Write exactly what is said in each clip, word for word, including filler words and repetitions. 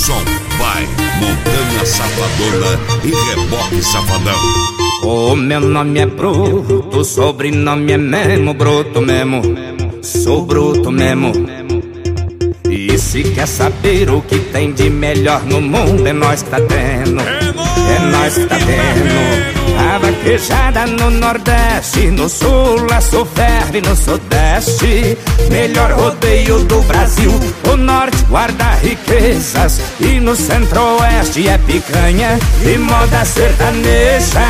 som, vai, Montanha Safadona e Reboque Safadão. O meu nome é Bruto, o sobrenome é Memo, bruto mesmo, sou bruto mesmo. E se quer saber o que tem de melhor no mundo, é nós que tá tendo, é nós que tá tendo. A vaquejada no Nordeste, no Sul a Sul ferve, no Sudeste melhor rodeio do Brasil. O Norte guarda riquezas e no Centro-Oeste é picanha e moda sertaneja.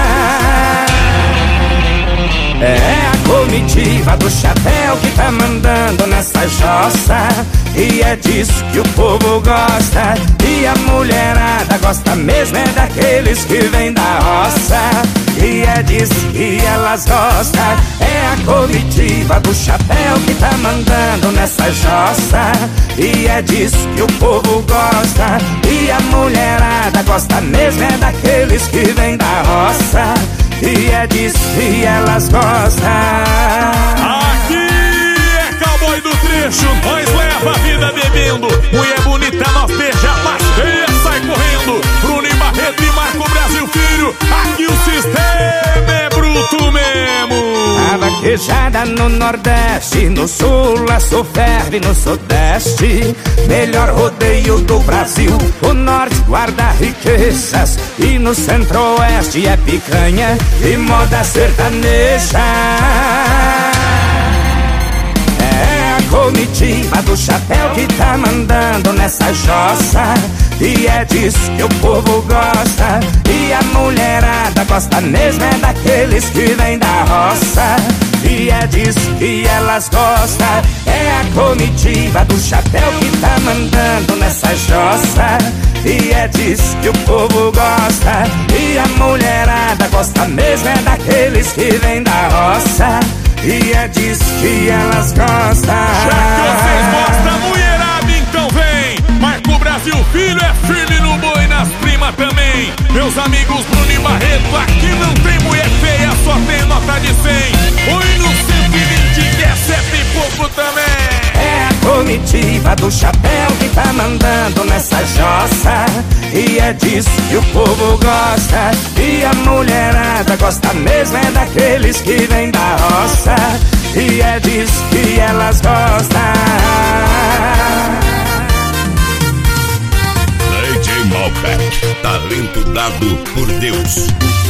É a comitiva do chapéu que tá mandando nessa jossa, e é disso que o povo gosta. E a mulherada gosta mesmo é daqueles que vêm da roça, e é disso que elas gostam. É a comitiva do chapéu que tá mandando nessa jossa, e é disso que o povo gosta. E a mulherada gosta mesmo é daqueles que vêm da roça, e é disso que elas gostam. Aqui é cowboy do trecho, nós leva a vida bebendo. Mulher bonita, nós beija, mas feia sai correndo. Bruno e Barreto e Marco Brasil Filho, aqui o sistema é bruto mesmo. A vaquejada no Nordeste, no Sul a Sul ferve, no Sudeste melhor rodeio do Brasil. O Norte guarda riquezas e no Centro-Oeste é picanha e moda sertaneja. É a comitiva do chapéu que tá mandando nessa jossa, e é disso que o povo gosta. E a mulherada gosta mesmo é daqueles que vêm da roça, e é disso que elas gostam. É a comitiva do chapéu que tá mandando nessa jossa, e é disso que o povo gosta. E a mulherada gosta mesmo é daqueles que vêm da roça, e é disso que elas gostam. Já que vocês gostam, mulherada, então vem. Marco Brasil Filho é firme no boi, nas primas também. Meus amigos Bruno e Barreto, aqui não tem mulher feia, só tem nota de cem. Oi no cento e vinte que é sete e pouco também. É a comitiva do chapéu que tá mandando nessa jossa, e é disso que o povo gosta. E a mulherada gosta mesmo é daqueles que vêm da roça, e é disso que elas gostam. D J Malbec, talento dado por Deus.